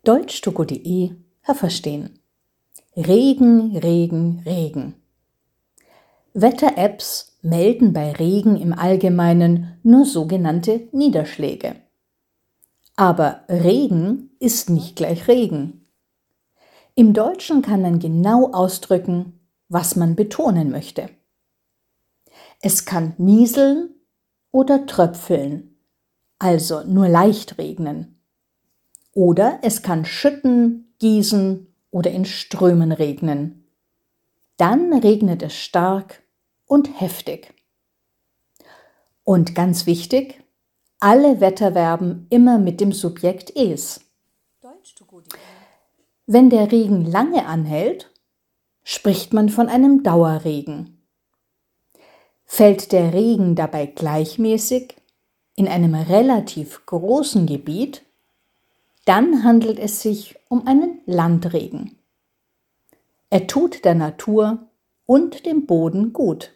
Deutschtogo.de verstehen. Regen, Regen, Regen. Wetter-Apps melden bei Regen im Allgemeinen nur sogenannte Niederschläge. Aber Regen ist nicht gleich Regen. Im Deutschen kann man genau ausdrücken, was man betonen möchte. Es kann nieseln oder tröpfeln, also nur leicht regnen. Oder es kann schütten, gießen oder in Strömen regnen. Dann regnet es stark und heftig. Und ganz wichtig, alle Wetterverben immer mit dem Subjekt es. Wenn der Regen lange anhält, spricht man von einem Dauerregen. Fällt der Regen dabei gleichmäßig in einem relativ großen Gebiet, dann handelt es sich um einen Landregen. Er tut der Natur und dem Boden gut.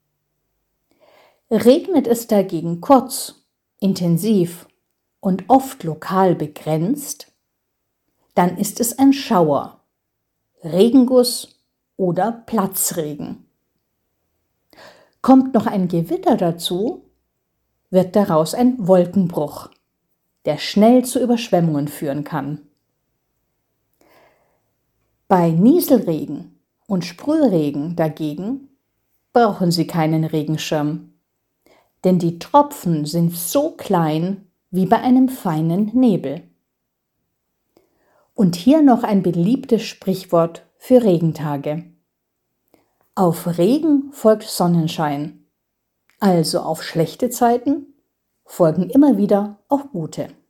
Regnet es dagegen kurz, intensiv und oft lokal begrenzt, dann ist es ein Schauer, Regenguss oder Platzregen. Kommt noch ein Gewitter dazu, wird daraus ein Wolkenbruch, der schnell zu Überschwemmungen führen kann. Bei Nieselregen und Sprühregen dagegen brauchen Sie keinen Regenschirm, denn die Tropfen sind so klein wie bei einem feinen Nebel. Und hier noch ein beliebtes Sprichwort für Regentage. Auf Regen folgt Sonnenschein, also auf schlechte Zeiten folgen immer wieder auch gute.